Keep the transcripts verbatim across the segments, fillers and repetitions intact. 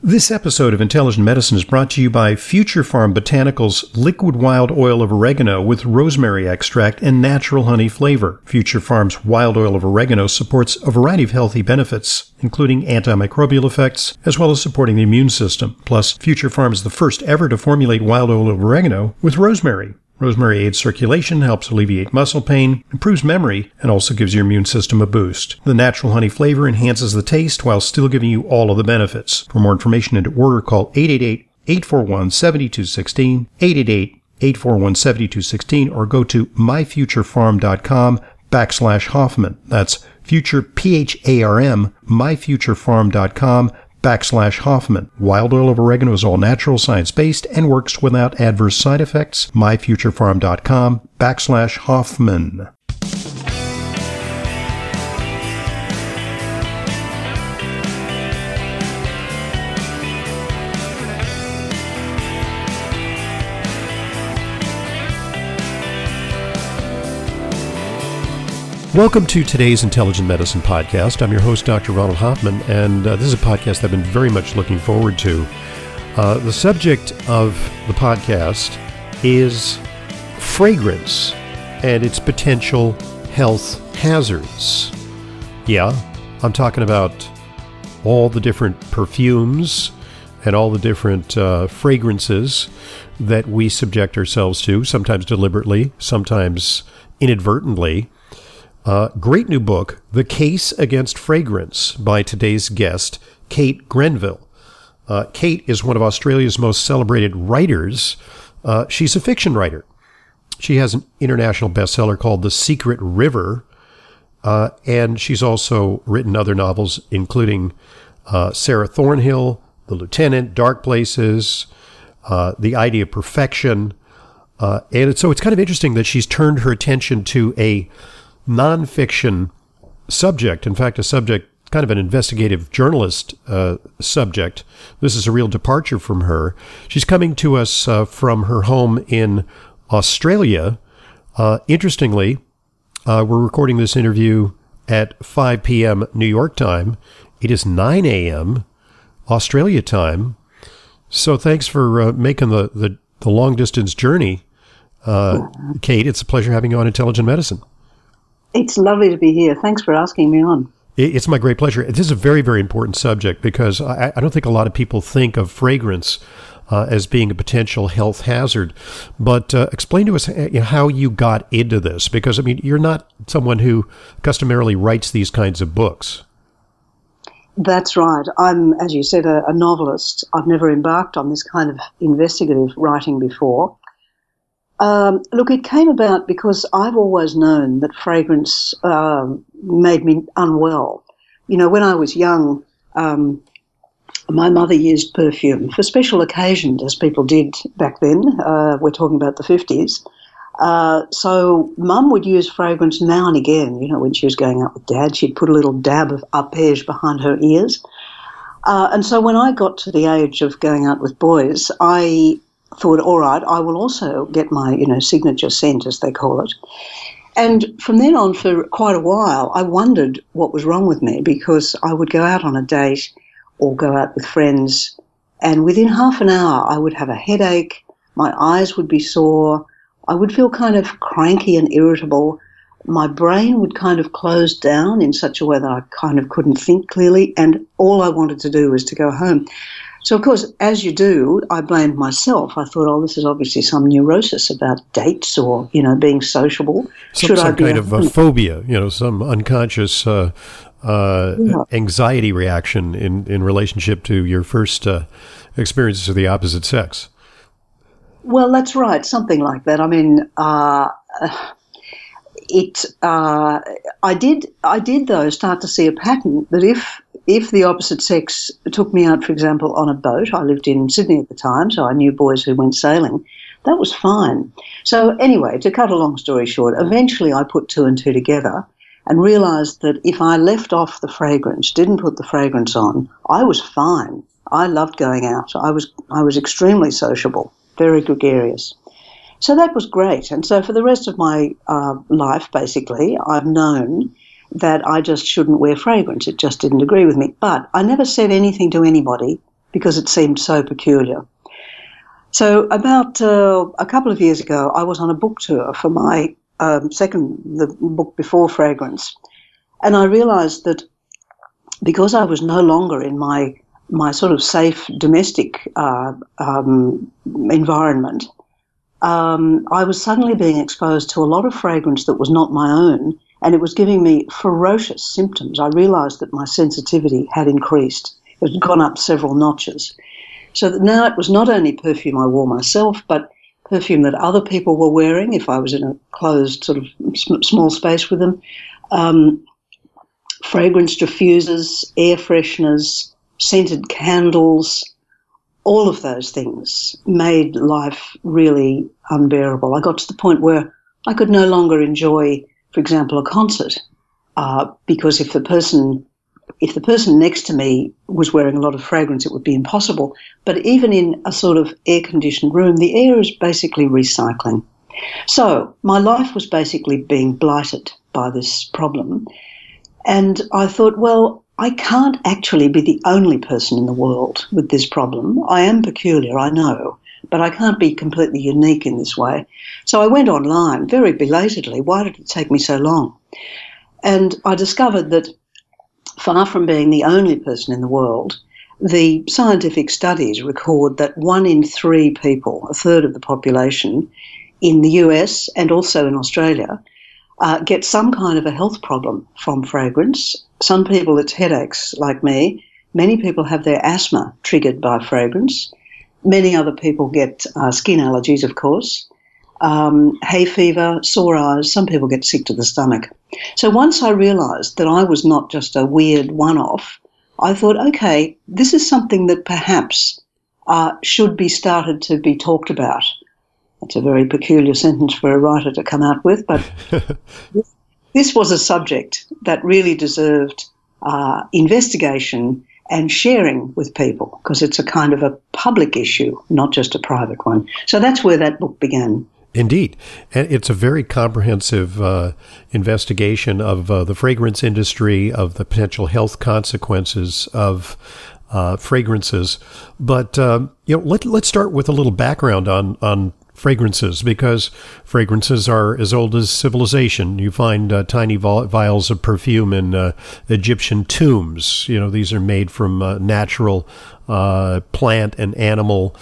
This episode of Intelligent Medicine is brought to you by Future Farm Botanicals Liquid Wild Oil of Oregano with rosemary extract and natural honey flavor. Future Farm's Wild Oil of Oregano supports a variety of healthy benefits, including antimicrobial effects, as well as supporting the immune system. Plus, Future Farm is the first ever to formulate wild oil of oregano with rosemary. Rosemary aids circulation, helps alleviate muscle pain, improves memory, and also gives your immune system a boost. The natural honey flavor enhances the taste while still giving you all of the benefits. For more information and to order, call eight eight eight, eight four one, seven two one six, eight eight eight, eight four one, seven two one six, or go to myfuturefarm.com backslash Hoffman. That's future, P H A R M, myfuturefarm.com backslash Hoffman. Wild oil of oregano is all natural, science-based, and works without adverse side effects. myfuturefarm.com backslash Hoffman. Welcome to today's Intelligent Medicine Podcast. I'm your host, Doctor Ronald Hoffman, and uh, this is a podcast I've been very much looking forward to. Uh, the subject of the podcast is fragrance and its potential health hazards. Yeah, I'm talking about all the different perfumes and all the different uh, fragrances that we subject ourselves to, sometimes deliberately, sometimes inadvertently. Uh, great new book, The Case Against Fragrance, by today's guest, Kate Grenville. Uh, Kate is one of Australia's most celebrated writers. Uh, she's a fiction writer. She has an international bestseller called The Secret River, uh, and she's also written other novels, including uh, Sarah Thornhill, The Lieutenant, Dark Places, uh, The Idea of Perfection. Uh, and so it's kind of interesting that she's turned her attention to a nonfiction subject, in fact, a subject, kind of an investigative journalist uh, subject. This is a real departure from her. She's coming to us uh, from her home in Australia. Uh, interestingly, uh, we're recording this interview at five p.m. New York time. It is nine a.m. Australia time. So thanks for uh, making the, the, the long-distance journey, uh, Kate. It's a pleasure having you on Intelligent Medicine. It's lovely to be here. Thanks for asking me on. It's my great pleasure. This is a very, very important subject because I, I don't think a lot of people think of fragrance uh, as being a potential health hazard. But uh, explain to us how you got into this, because, I mean, you're not someone who customarily writes these kinds of books. That's right. I'm, as you said, a, a novelist. I've never embarked on this kind of investigative writing before. Um, look, it came about because I've always known that fragrance um, made me unwell. You know, when I was young, um, my mother used perfume for special occasions, as people did back then. Uh, we're talking about the fifties. Uh, so Mum would use fragrance now and again. You know, when she was going out with Dad, she'd put a little dab of arpège behind her ears. Uh, and so when I got to the age of going out with boys, I thought, all right, I will also get my, you know, signature scent, as they call it. And from then on, for quite a while, I wondered what was wrong with me, because I would go out on a date or go out with friends, and within half an hour I would have a headache, my eyes would be sore, I would feel kind of cranky and irritable, my brain would kind of close down in such a way that I kind of couldn't think clearly, and all I wanted to do was to go home. So, of course, as you do, I blamed myself. I thought, oh, this is obviously some neurosis about dates or, you know, being sociable. Some, Should some I be kind of a phobia, you know, some unconscious uh, uh, yeah. anxiety reaction in, in relationship to your first uh, experiences of the opposite sex. Well, that's right, something like that. I mean, uh, it. Uh, I did. I did, though, start to see a pattern that if. If the opposite sex took me out, for example, on a boat — I lived in Sydney at the time, so I knew boys who went sailing — that was fine. So anyway, to cut a long story short, eventually I put two and two together and realised that if I left off the fragrance, didn't put the fragrance on, I was fine. I loved going out. I was I was extremely sociable, very gregarious. So that was great. And so for the rest of my uh, life, basically, I've known that I just shouldn't wear fragrance. It just didn't agree with me. But I never said anything to anybody because it seemed so peculiar. So about uh, a couple of years ago, I was on a book tour for my um, second, the book before Fragrance, and I realised that because I was no longer in my my sort of safe domestic uh, um, environment, um, I was suddenly being exposed to a lot of fragrance that was not my own, and it was giving me ferocious symptoms. I realised that my sensitivity had increased. It had gone up several notches. So that now it was not only perfume I wore myself, but perfume that other people were wearing if I was in a closed sort of small space with them, um, fragrance diffusers, air fresheners, scented candles, all of those things made life really unbearable. I got to the point where I could no longer enjoy, for example, a concert, uh, because if the person if the person next to me was wearing a lot of fragrance, it would be impossible. But even in a sort of air-conditioned room, the air is basically recycling. So my life was basically being blighted by this problem. And I thought, well, I can't actually be the only person in the world with this problem. I am peculiar, I know, but I can't be completely unique in this way. So I went online very belatedly. Why did it take me so long? And I discovered that far from being the only person in the world, the scientific studies record that one in three people, a third of the population in the U S and also in Australia, uh, get some kind of a health problem from fragrance. Some people it's headaches like me. Many people have their asthma triggered by fragrance. Many other people get uh, skin allergies, of course. Um, hay fever, sore eyes, some people get sick to the stomach. So once I realised that I was not just a weird one-off, I thought, okay, this is something that perhaps uh, should be started to be talked about. That's a very peculiar sentence for a writer to come out with, but this, this was a subject that really deserved uh, investigation and sharing with people, because it's a kind of a public issue, not just a private one. So that's where that book began. Indeed. And it's a very comprehensive uh, investigation of uh, the fragrance industry, of the potential health consequences of uh, fragrances. But, uh, you know, let, let's start with a little background on, on fragrances, because fragrances are as old as civilization. You find uh, tiny vials of perfume in uh, Egyptian tombs. You know, these are made from uh, natural uh, plant and animal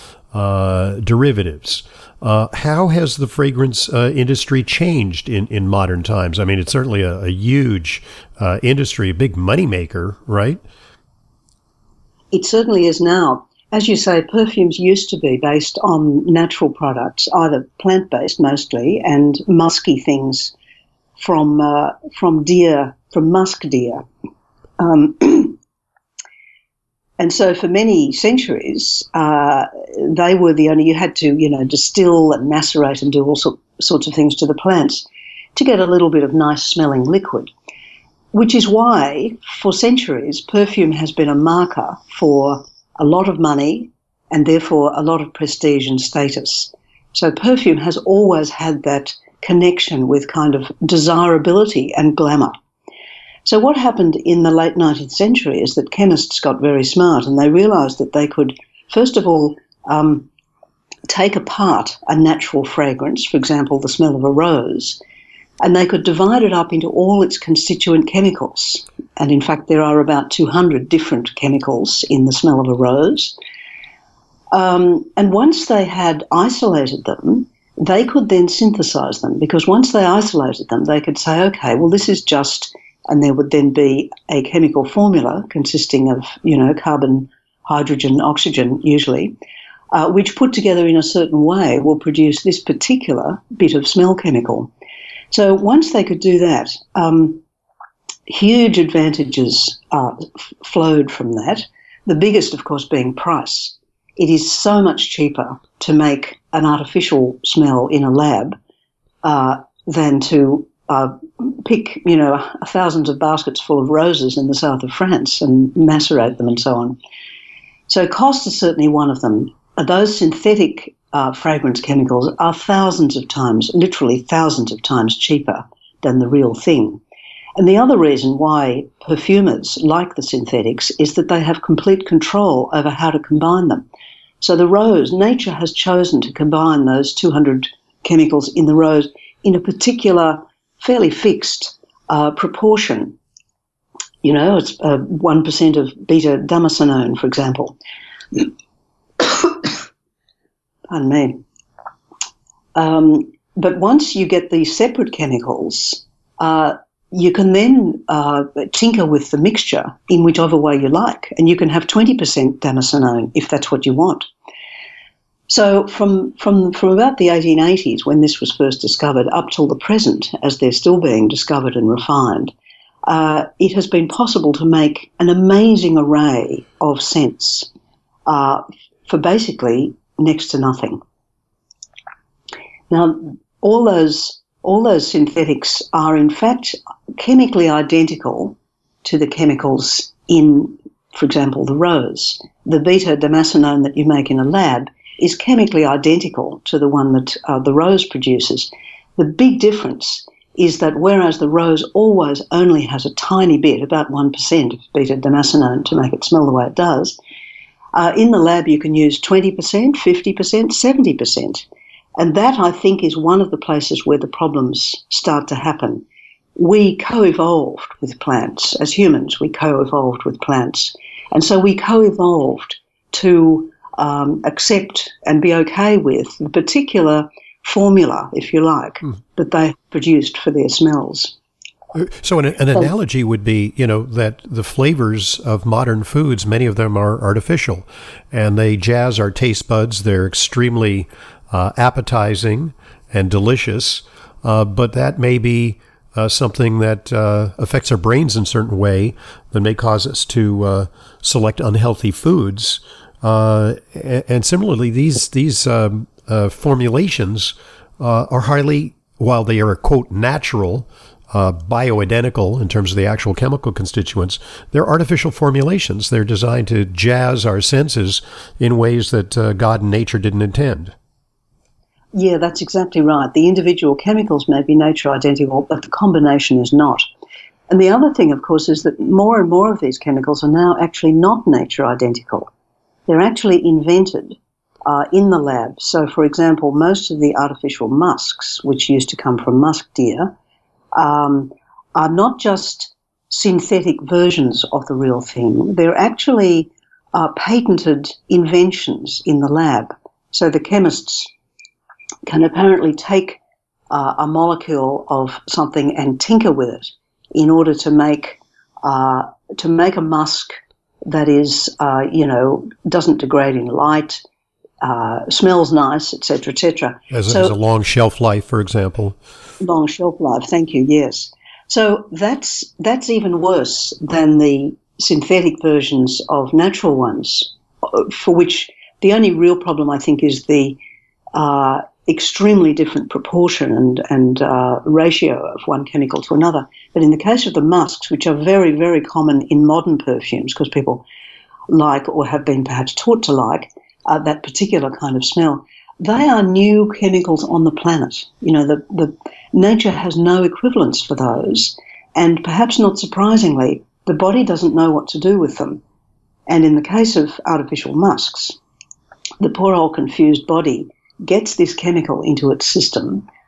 uh, derivatives. Uh, how has the fragrance uh, industry changed in, in modern times? I mean, it's certainly a, a huge uh, industry, a big moneymaker, right? It certainly is now. As you say, perfumes used to be based on natural products, either plant-based mostly, and musky things from uh, from deer, from musk deer. Um, and so for many centuries, uh, they were the only, you had to, you know, distill and macerate and do all sort, sorts of things to the plants to get a little bit of nice smelling liquid, which is why for centuries perfume has been a marker for a lot of money and therefore a lot of prestige and status. So perfume has always had that connection with kind of desirability and glamour. So what happened in the late nineteenth century is that chemists got very smart and they realised that they could, first of all, um, take apart a natural fragrance, for example, the smell of a rose, and they could divide it up into all its constituent chemicals. And in fact, there are about two hundred different chemicals in the smell of a rose. Um, and once they had isolated them, they could then synthesize them, because once they isolated them, they could say, okay, well, this is just, and there would then be a chemical formula consisting of, you know, carbon, hydrogen, oxygen, usually, uh, which put together in a certain way will produce this particular bit of smell chemical. So once they could do that, um, huge advantages uh, f- flowed from that, the biggest, of course, being price. It is so much cheaper to make an artificial smell in a lab uh, than to uh, pick, you know, thousands of baskets full of roses in the south of France and macerate them and so on. So cost is certainly one of them. Those synthetic uh, fragrance chemicals are thousands of times, literally thousands of times cheaper than the real thing. And the other reason why perfumers like the synthetics is that they have complete control over how to combine them. So the rose, nature has chosen to combine those two hundred chemicals in the rose in a particular, fairly fixed uh, proportion. You know, it's uh, one percent of beta-damascenone, for example. Pardon me. Um, but once you get these separate chemicals, uh, you can then uh, tinker with the mixture in whichever way you like, and you can have twenty percent damascenone if that's what you want. So from, from, from about the eighteen eighties, when this was first discovered, up till the present, as they're still being discovered and refined, uh, it has been possible to make an amazing array of scents uh, for basically next to nothing. Now, all those all those synthetics are in fact chemically identical to the chemicals in, for example, the rose. The beta-damascenone that you make in a lab is chemically identical to the one that uh, the rose produces. The big difference is that whereas the rose always only has a tiny bit, about one percent of beta-damascenone to make it smell the way it does, uh, in the lab you can use twenty percent, fifty percent, seventy percent. And that, I think, is one of the places where the problems start to happen. We co-evolved with plants. As humans, we co-evolved with plants. And so we co-evolved to um, accept and be okay with the particular formula, if you like, mm. that they produced for their smells. So an, an analogy would be, you know, that the flavors of modern foods, many of them are artificial, and they jazz our taste buds. They're extremely uh, appetizing and delicious, uh, but that may be uh, something that uh, affects our brains in a certain way that may cause us to uh, select unhealthy foods. Uh, and, and similarly, these these um, uh, formulations uh, are highly, while they are, quote, natural, Uh, bioidentical in terms of the actual chemical constituents, they're artificial formulations. They're designed to jazz our senses in ways that uh, God and nature didn't intend. Yeah, that's exactly right. The individual chemicals may be nature identical, but the combination is not. And the other thing, of course, is that more and more of these chemicals are now actually not nature identical. They're actually invented uh, in the lab. So, for example, most of the artificial musks, which used to come from musk deer, Um, are not just synthetic versions of the real thing. They're actually uh, patented inventions in the lab. So the chemists can apparently take uh, a molecule of something and tinker with it in order to make uh, to make a musk that is, uh, you know, doesn't degrade in light, uh, smells nice, et cetera, et cetera. As, so, as a long shelf life, for example. Long shelf life, thank you, yes. So that's that's even worse than the synthetic versions of natural ones, for which the only real problem, I think, is the uh, extremely different proportion and, and uh, ratio of one chemical to another. But in the case of the musks, which are very, very common in modern perfumes, because people like or have been perhaps taught to like uh, that particular kind of smell, they are new chemicals on the planet. You know, the, the nature has no equivalents for those, and perhaps not surprisingly, the body doesn't know what to do with them. And in the case of artificial musks, the poor old confused body gets this chemical into its system,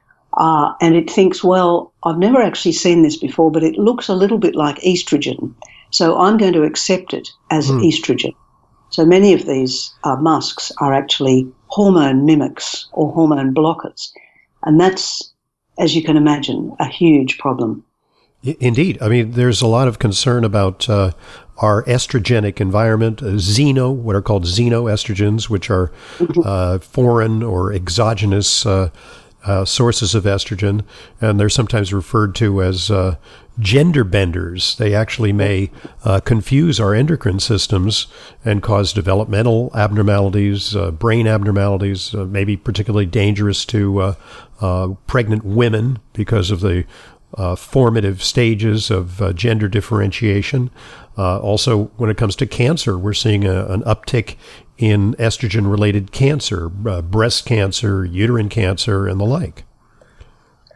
uh, and it thinks, well, I've never actually seen this before, but it looks a little bit like estrogen, so I'm going to accept it as mm. estrogen. So many of these uh, musks are actually hormone mimics or hormone blockers. And that's, as you can imagine, a huge problem. Indeed. I mean, there's a lot of concern about uh, our estrogenic environment, uh, xeno, what are called xenoestrogens, which are uh, foreign or exogenous uh, uh, sources of estrogen. And they're sometimes referred to as uh, gender benders. They actually may uh, confuse our endocrine systems and cause developmental abnormalities, uh, brain abnormalities, uh, maybe particularly dangerous to uh, uh, pregnant women because of the uh, formative stages of uh, gender differentiation. Uh, also, when it comes to cancer, we're seeing a, an uptick in estrogen-related cancer, uh, breast cancer, uterine cancer, and the like.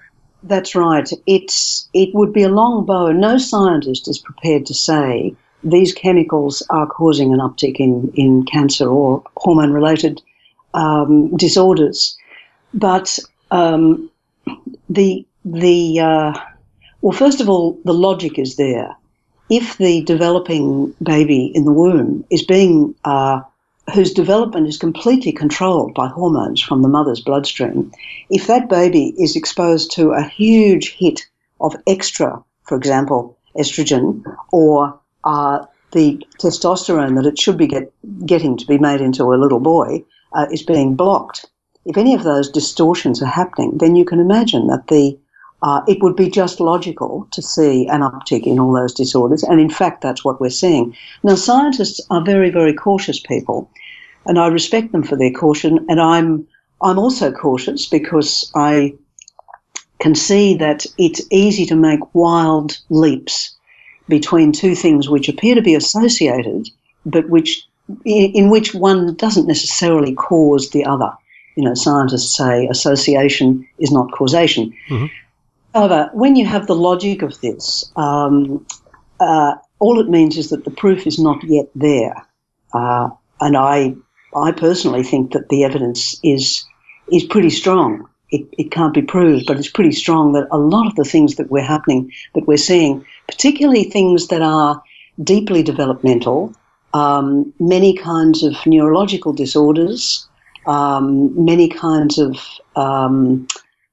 That's right. It's it would be a long bow. No scientist is prepared to say these chemicals are causing an uptick in, in cancer or hormone-related um, disorders. But um, the the uh, well, first of all, the logic is there. If the developing baby in the womb is being uh, whose development is completely controlled by hormones from the mother's bloodstream, if that baby is exposed to a huge hit of extra, for example, estrogen, or uh, the testosterone that it should be get, getting to be made into a little boy uh, is being blocked, if any of those distortions are happening, then you can imagine that the uh, it would be just logical to see an uptick in all those disorders, and in fact that's what we're seeing. Now, scientists are very, very cautious people, and I respect them for their caution, and I'm I'm also cautious because I can see that it's easy to make wild leaps between two things which appear to be associated, but which in, in which one doesn't necessarily cause the other. You know, scientists say association is not causation. Mm-hmm. However, when you have the logic of this, um, uh, all it means is that the proof is not yet there. Uh, and I I personally think that the evidence is is pretty strong. It, it can't be proved, but it's pretty strong that a lot of the things that we're happening, that we're seeing, particularly things that are deeply developmental, um, many kinds of neurological disorders, um, many kinds of um,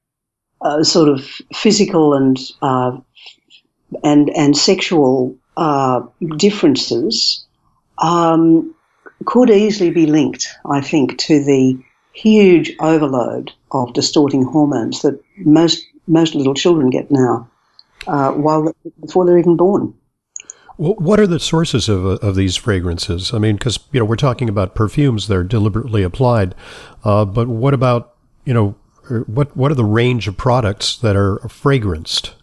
uh, sort of physical and uh, and and sexual uh, differences um, could easily be linked, I think, to the huge overload of distorting hormones that most most little children get now, uh, while before they're even born. Well, what are the sources of of these fragrances? I mean, because you know we're talking about perfumes; they're deliberately applied. Uh, but what about you know what what are the range of products that are fragranced?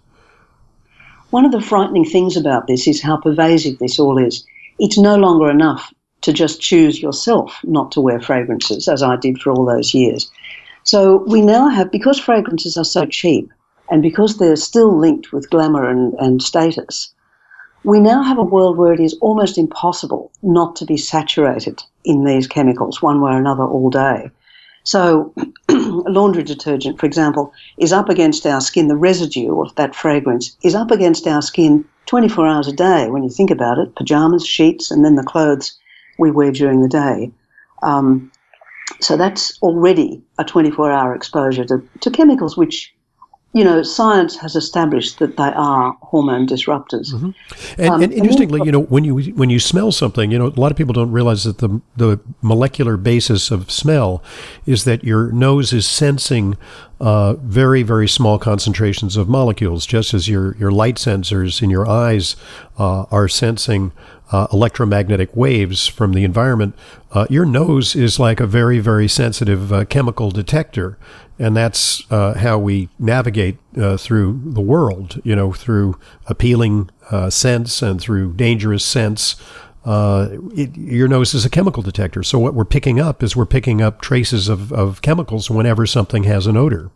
One of the frightening things about this is how pervasive this all is. It's no longer enough to just choose yourself not to wear fragrances, as I did for all those years. So we now have, because fragrances are so cheap and because they're still linked with glamour and, and status, we now have a world where it is almost impossible not to be saturated in these chemicals one way or another all day. So laundry detergent, for example, is up against our skin. The residue of that fragrance is up against our skin twenty-four hours a day when you think about it, pajamas, sheets, and then the clothes we wear during the day. Um, so that's already a twenty-four hour exposure to, to chemicals which, you know, science has established that they are hormone disruptors. Mm-hmm. And, um, and interestingly, and then, you know, when you when you smell something, you know, a lot of people don't realize that the the molecular basis of smell is that your nose is sensing uh, very, very small concentrations of molecules, just as your, your light sensors in your eyes uh, are sensing uh, electromagnetic waves from the environment. Uh, your nose is like a very, very sensitive uh, chemical detector. And that's uh, how we navigate uh, through the world, you know, through appealing uh, scents and through dangerous scents. Uh, it, your nose is a chemical detector. So what we're picking up is we're picking up traces of, of chemicals whenever something has an odor.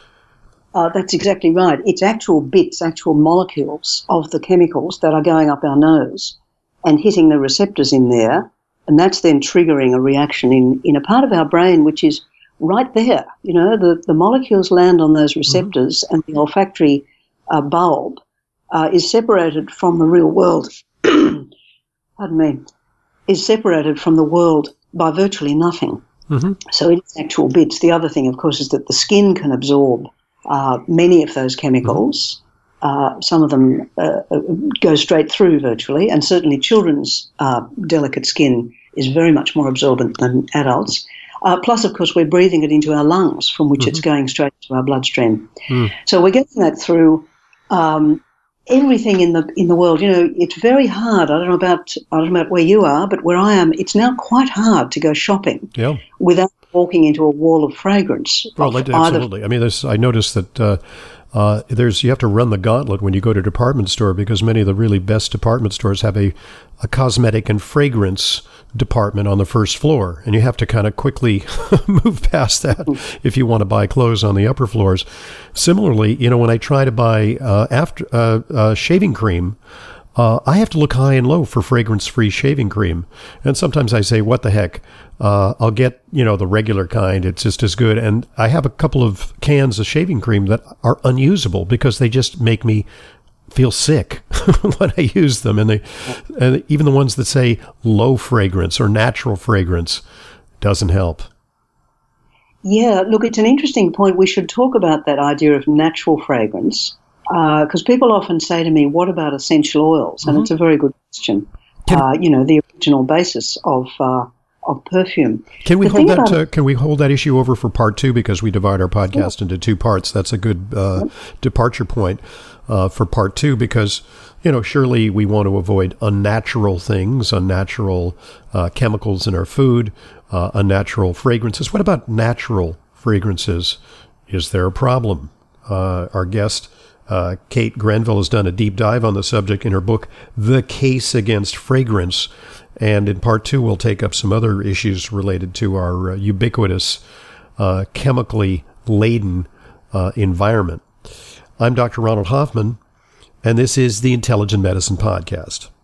Uh, that's exactly right. It's actual bits, actual molecules of the chemicals that are going up our nose and hitting the receptors in there. And that's then triggering a reaction in, in a part of our brain which is right there. You know, the, the molecules land on those receptors, mm-hmm. and the olfactory uh, bulb uh, is separated from the real world. Pardon me, is separated from the world by virtually nothing. Mm-hmm. So it's actual bits. The other thing, of course, is that the skin can absorb uh, many of those chemicals. Mm-hmm. Uh, some of them uh, go straight through virtually, and certainly children's uh, delicate skin is very much more absorbent than adults. Uh, plus, of course, we're breathing it into our lungs, from which mm-hmm. it's going straight to our bloodstream. Mm. So we're getting that through um, everything in the in the world. You know, it's very hard. I don't know about I don't know about where you are, but where I am, it's now quite hard to go shopping yeah. without walking into a wall of fragrance. Well, of absolutely. I mean, there's, I noticed that uh, Uh, there's you have to run the gauntlet when you go to a department store, because many of the really best department stores have a, a cosmetic and fragrance department on the first floor, and you have to kind of quickly move past that if you want to buy clothes on the upper floors. Similarly, you know, when I try to buy uh, after uh, uh, shaving cream, Uh, I have to look high and low for fragrance-free shaving cream. And sometimes I say, what the heck? Uh, I'll get, you know, the regular kind. It's just as good. And I have a couple of cans of shaving cream that are unusable because they just make me feel sick when I use them. And they, and even the ones that say low fragrance or natural fragrance doesn't help. Yeah, look, it's an interesting point. We should talk about that idea of natural fragrance. Because uh, people often say to me, what about essential oils? And mm-hmm. it's a very good question. Can, uh, you know, the original basis of uh, of perfume. Can we the hold that? Uh, can we hold that issue over for part two, because we divide our podcast yeah. into two parts? That's a good uh, yep. departure point uh, for part two, because you know, surely we want to avoid unnatural things, unnatural uh, chemicals in our food, uh, unnatural fragrances. What about natural fragrances? Is there a problem? Uh, our guest. Uh, Kate Grenville has done a deep dive on the subject in her book, The Case Against Fragrance. And in part two, we'll take up some other issues related to our uh, ubiquitous, uh, chemically laden uh, environment. I'm Doctor Ronald Hoffman, and this is the Intelligent Medicine Podcast.